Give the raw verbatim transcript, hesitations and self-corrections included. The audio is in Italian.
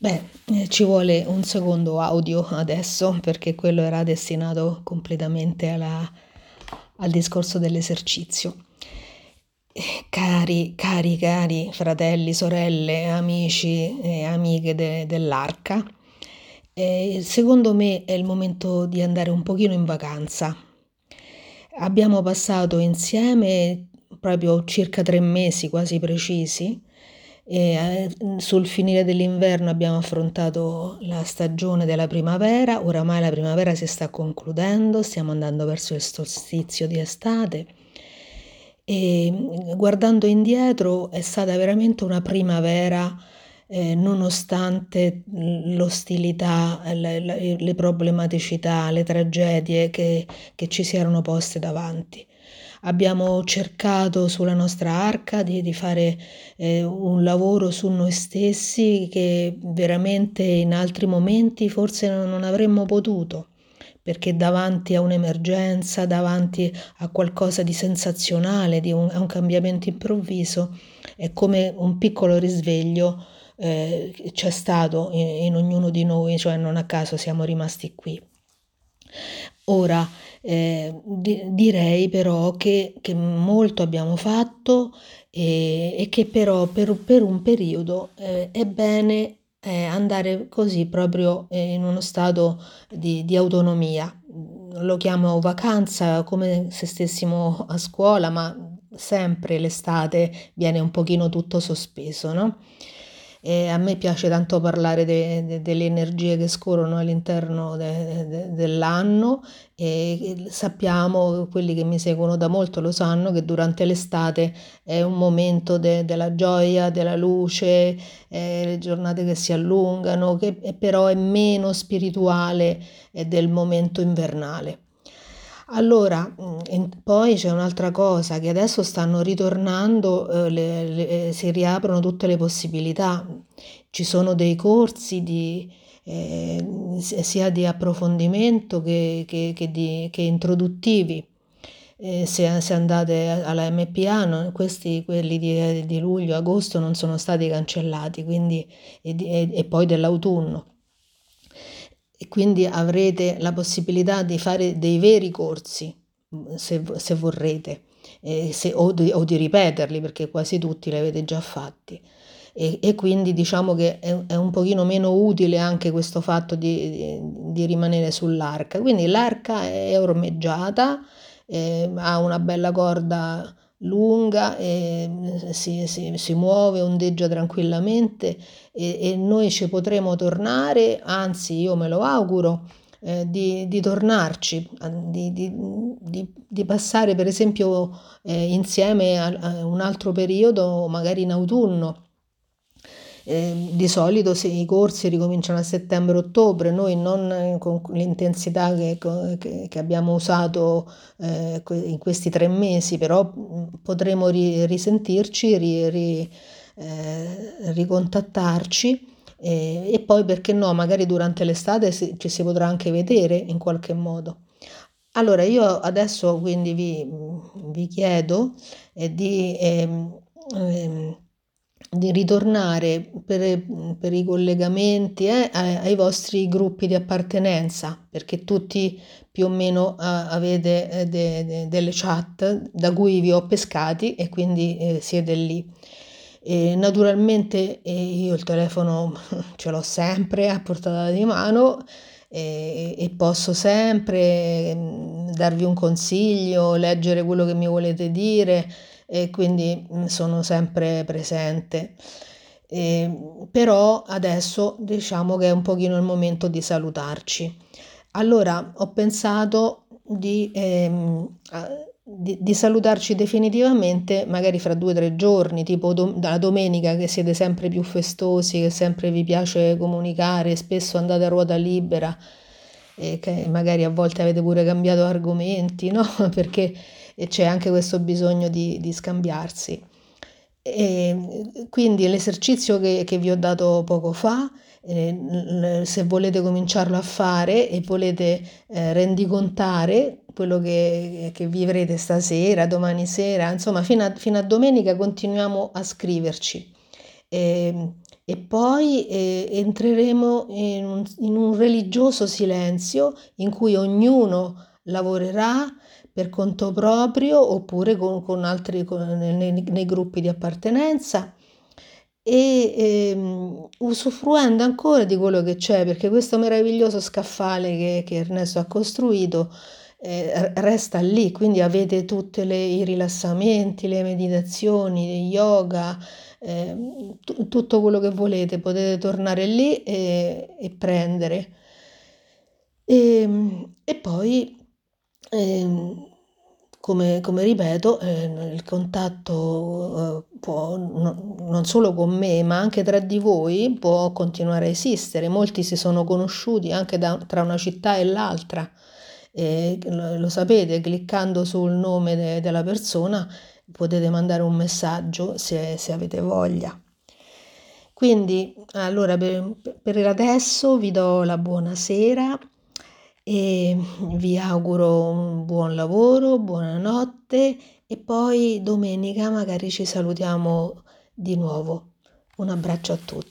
Beh, eh, ci vuole un secondo audio adesso perché quello era destinato completamente alla- al discorso dell'esercizio. Eh, Cari, cari, cari fratelli, sorelle, amici e amiche de- dell'Arca, eh, secondo me è il momento di andare un pochino in vacanza. Abbiamo passato insieme proprio circa tre mesi quasi precisi e eh, sul finire dell'inverno abbiamo affrontato la stagione della primavera, oramai la primavera si sta concludendo, stiamo andando verso il solstizio di estate e mm, guardando indietro è stata veramente una primavera eh, nonostante l'ostilità, le, le- le problematicità, le tragedie che, che ci si erano poste davanti. Abbiamo cercato sulla nostra arca di, di fare eh, un lavoro su noi stessi che veramente in altri momenti forse non, non avremmo potuto, perché davanti a un'emergenza, davanti a qualcosa di sensazionale, di un, a un cambiamento improvviso, è come un piccolo risveglio eh, c'è stato in, in ognuno di noi, cioè non a caso siamo rimasti qui. Ora, eh, di- direi però che, che molto abbiamo fatto e, e che però per, per un periodo eh, è bene eh, andare così proprio eh, in uno stato di, di autonomia. Lo chiamo vacanza come se stessimo a scuola, ma sempre l'estate viene un pochino tutto sospeso, no? E a me piace tanto parlare de- de- delle energie che scorrono all'interno de- de- dell'anno e sappiamo, quelli che mi seguono da molto lo sanno, che durante l'estate è un momento de- della gioia, della luce, eh, le giornate che si allungano, che eh, però è meno spirituale eh, del momento invernale. Allora, mm, in- poi c'è un'altra cosa, che adesso stanno ritornando, eh, le- le- si riaprono tutte le possibilità. Ci sono dei corsi di, eh, sia di approfondimento che, che- che di- che introduttivi. Eh, se, se andate alla M P A, non- questi, quelli di, di luglio, agosto non sono stati cancellati, quindi, e, di- e- e poi dell'autunno. E quindi avrete la possibilità di fare dei veri corsi, se, se vorrete, eh, se- o, di, o di ripeterli, perché quasi tutti li avete già fatti. E, e quindi diciamo che è, è un pochino meno utile anche questo fatto di, di- di rimanere sull'arca. Quindi l'arca è ormeggiata, eh, ha una bella corda lunga, e si, si- si muove, ondeggia tranquillamente e, e noi ci potremo tornare, anzi io me lo auguro, eh, di, di tornarci, a- di, di- di- di passare per esempio eh, insieme a, a un altro periodo, magari in autunno. Eh, di solito se i corsi ricominciano a settembre-ottobre, noi non eh, con l'intensità che, che- che abbiamo usato eh, que- in questi tre mesi, però mh, potremo ri- risentirci, ri- ri- eh, ricontattarci e, e poi perché no, magari durante l'estate si- ci si potrà anche vedere in qualche modo. Allora, io adesso quindi vi, vi chiedo eh, di, ehm, ehm, di ritornare per, per i collegamenti eh, ai, ai vostri gruppi di appartenenza, perché tutti più o meno eh, avete eh, de- de- delle chat da cui vi ho pescati e quindi eh, siete lì. E naturalmente eh, io il telefono ce l'ho sempre a portata di mano e, e posso sempre mm, darvi un consiglio, leggere quello che mi volete dire e quindi mm, sono sempre presente. E, però adesso diciamo che è un pochino il momento di salutarci. Allora ho pensato di, ehm, a- di- di salutarci definitivamente, magari fra due o tre giorni, tipo dom- dalla domenica che siete sempre più festosi, che sempre vi piace comunicare, spesso andate a ruota libera e che magari a volte avete pure cambiato argomenti, no? Perché c'è anche questo bisogno di, di scambiarsi. E quindi l'esercizio che, che vi ho dato poco fa, eh, l- se volete cominciarlo a fare e volete eh, rendicontare quello che, che vivrete stasera, domani sera, insomma, fino a, fino a domenica continuiamo a scriverci. E e poi eh, entreremo in un, in un religioso silenzio in cui ognuno lavorerà per conto proprio oppure con, con altri con- nei, nei gruppi di appartenenza e ehm, usufruendo ancora di quello che c'è, perché questo meraviglioso scaffale che, che Ernesto ha costruito eh, resta lì, quindi avete tutti i rilassamenti, le meditazioni, yoga, eh, tu- tutto quello che volete, potete tornare lì e, e prendere. E, e poi, ehm, come, come ripeto, eh, il contatto eh, può, no- non solo con me, ma anche tra di voi può continuare a esistere. Molti si sono conosciuti anche da- tra una città e l'altra. E lo, lo sapete, cliccando sul nome de- della persona potete mandare un messaggio se se avete voglia. Quindi, allora, per, per adesso vi do la buonasera e vi auguro un buon lavoro, buonanotte e poi domenica magari ci salutiamo di nuovo. Un abbraccio a tutti.